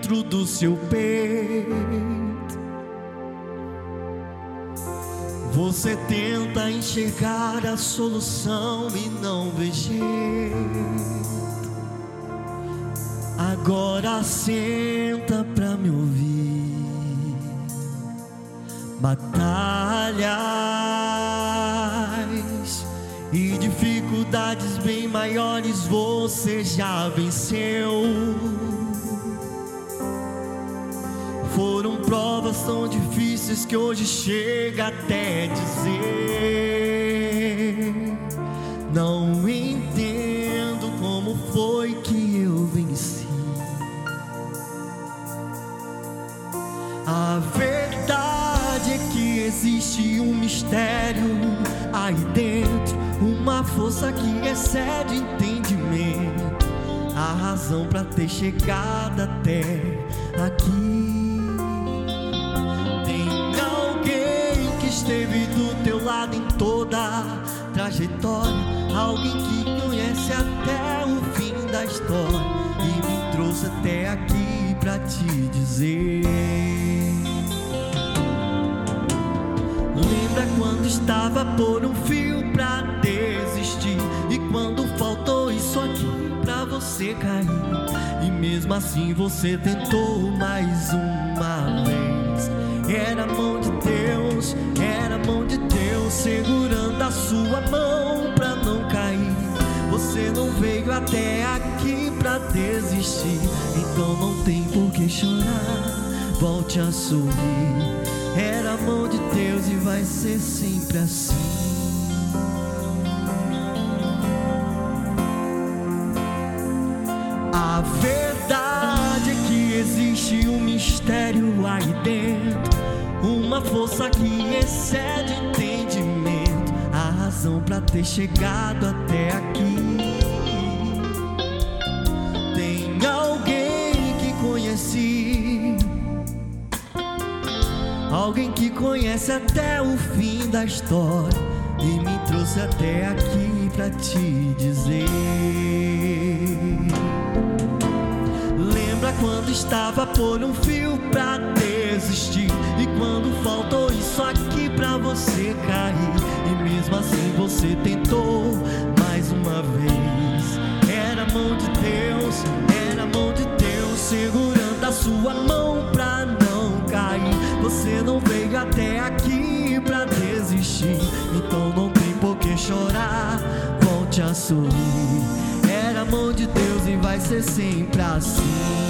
dentro do seu peito. Você tenta enxergar a solução e não vê jeito. Agora senta pra me ouvir. Batalhas e dificuldades bem maiores você já venceu. Foram provas tão difíceis que hoje chega até dizer: não entendo como foi que eu venci. A verdade é que existe um mistério aí dentro, uma força que excede entendimento, a razão pra ter chegado até aqui. Esteve do teu lado em toda a trajetória, alguém que conhece até o fim da história e me trouxe até aqui pra te dizer: lembra quando estava por um fio pra desistir, e quando faltou isso aqui pra você cair, e mesmo assim você tentou mais uma vez. Era a mão de Deus, era a mão de Deus segurando a sua mão pra não cair. Você não veio até aqui pra desistir, então não tem por que chorar, volte a sorrir. Era a mão de Deus e vai ser sempre assim. A verdade é que existe um mistério aí dentro, uma força que excede entendimento, a razão pra ter chegado até aqui. Tem alguém que conheci, alguém que conhece até o fim da história e me trouxe até aqui pra te dizer: lembra quando estava por um fio pra desistir, e quando faltou isso aqui pra você cair, e mesmo assim você tentou mais uma vez. Era a mão de Deus, era a mão de Deus segurando a sua mão pra não cair. Você não veio até aqui pra desistir, então não tem por que chorar, volte a sorrir. Era a mão de Deus e vai ser sempre assim.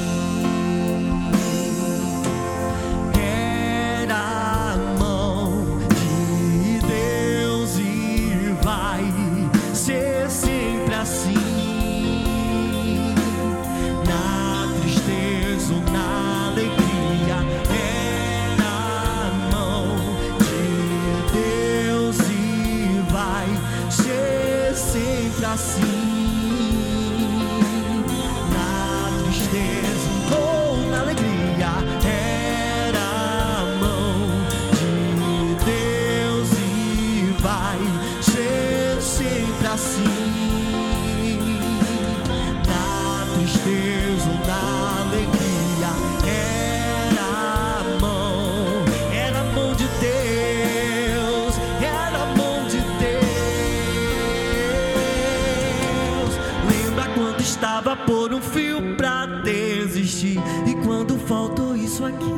Estava por um fio pra desistir, e quando faltou isso aqui,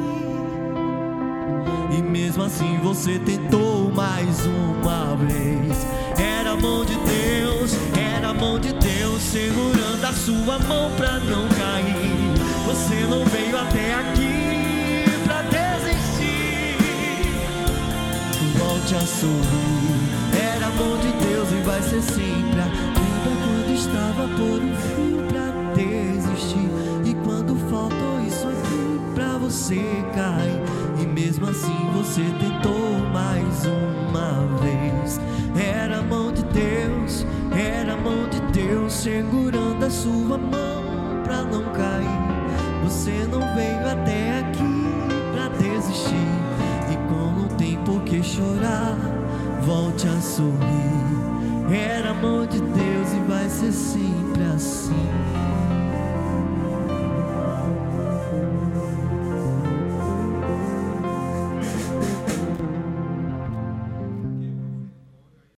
e mesmo assim você tentou mais uma vez. Era a mão de Deus, era a mão de Deus segurando a sua mão pra não cair. Você não veio até aqui pra desistir, volte a sorrir. Era a mão de Deus e vai ser sempre. Lembra quando estava por um fio pra desistir, e quando faltou isso aqui pra você cair, e mesmo assim você tentou mais uma vez. Era a mão de Deus, era a mão de Deus segurando a sua mão pra não cair. Você não veio até aqui pra desistir, e como não tem por que chorar, volte a sorrir. Era a mão de Deus e vai ser sempre assim.